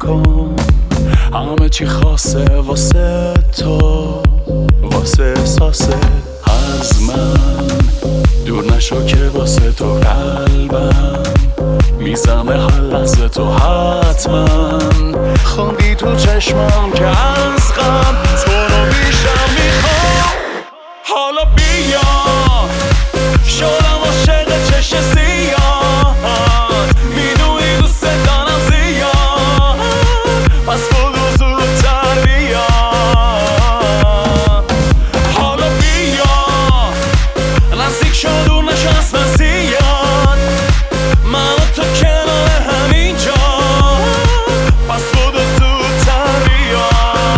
نکن، همه چی خاصه واسه تو، واسه احساسه از من دور نشو که واسه تو قلبم میزمه هر لحظه تو حتما خوندی تو چشمام که از غم تو رو بیشتر میخوام. حالا بیا شدم عاشق چشم سیاد، میدونی دوست دارم زیاد، پس بگو زودتر بیا. حالا بیا نزدیک شو دور نشو اصلا زیاد، من و تو کنار همینجا، پس بگو زودتر بیا.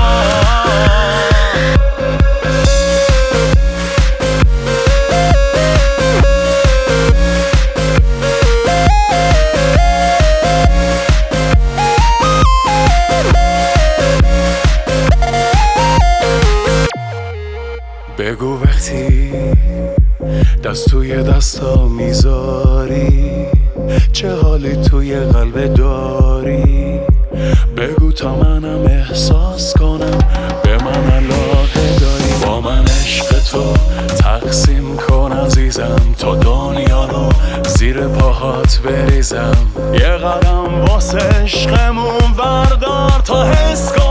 بگو وقتی دست توی دستا میذاری چه حالی توی قلب داری، بگو تا منم احساس کنم به من علاقه داری، با من عشق تو تقسیم کن عزیزم تا دنیا رو زیر پاهات بریزم، یه قدم واسه عشقمون بردار تا حس